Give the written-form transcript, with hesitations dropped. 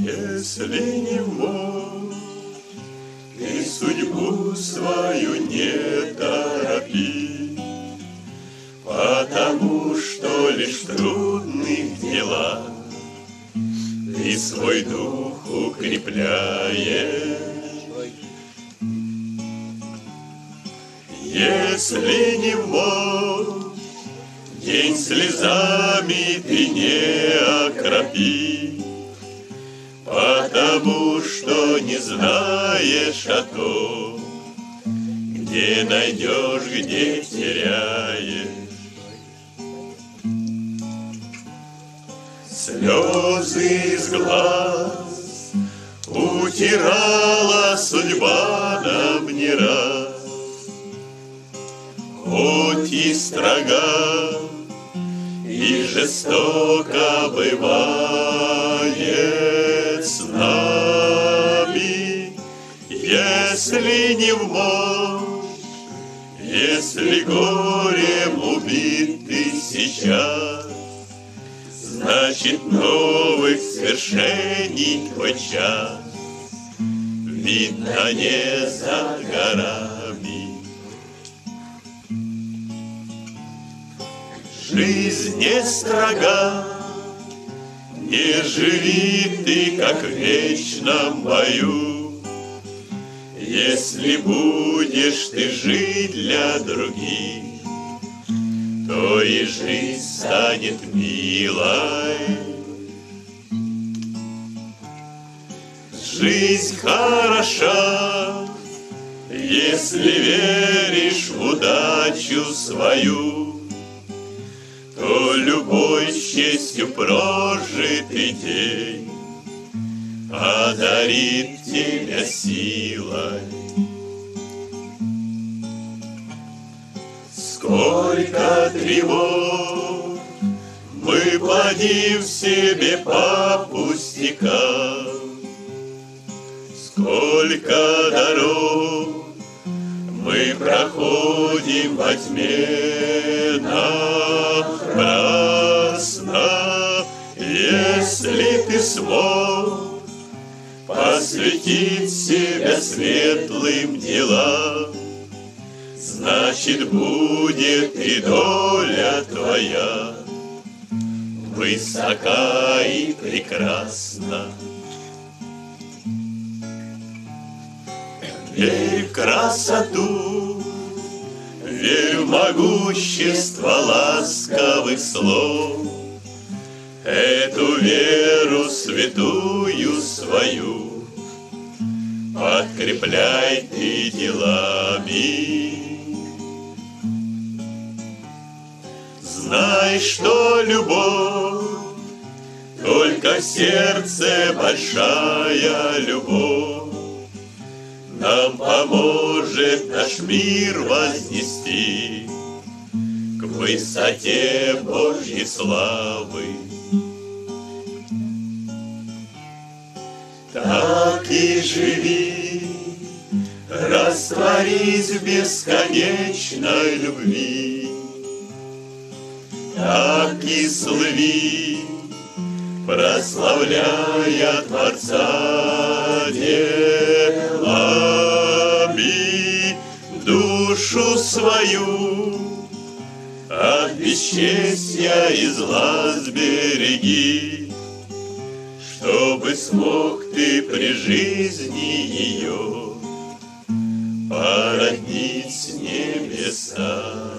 Если не мог, ты судьбу свою не торопи, потому что лишь в трудных делах ты свой дух укрепляешь. Если не мог, день слезами ты не окропи, потому что не знаешь о том, где найдешь, где теряешь. Слезы из глаз утирала судьба нам не раз. Хоть и строга, и жестоко бывает с нами, если не вмочь, если горем убит ты сейчас, значит новых свершений твой час видно не за горами. Жизнь не строга, не живи ты, как в вечном бою. Если будешь ты жить для других, то и жизнь станет милой. Жизнь хороша, если веришь в удачу свою, то любой с честью прожитый день одарит тебя силой. Сколько тревог мы плодим в себе по пустякам, сколько дорог мы проходим во тьме напрасно. Если ты смог посвятить себя светлым делам, значит, будет и доля твоя высока и прекрасна. Верь в красоту, верь в могущество ласковых слов, эту веру святую свою подкрепляй ты делами. Знай, что любовь, только в сердце большая любовь нам поможет наш мир вознести к высоте Божьей славы. Так и живи, растворись в бесконечной любви. Так и слыви, прославляя Творца делами, душу свою от бесчестья и зла сбереги, чтобы смог ты при жизни ее породнить с небеса.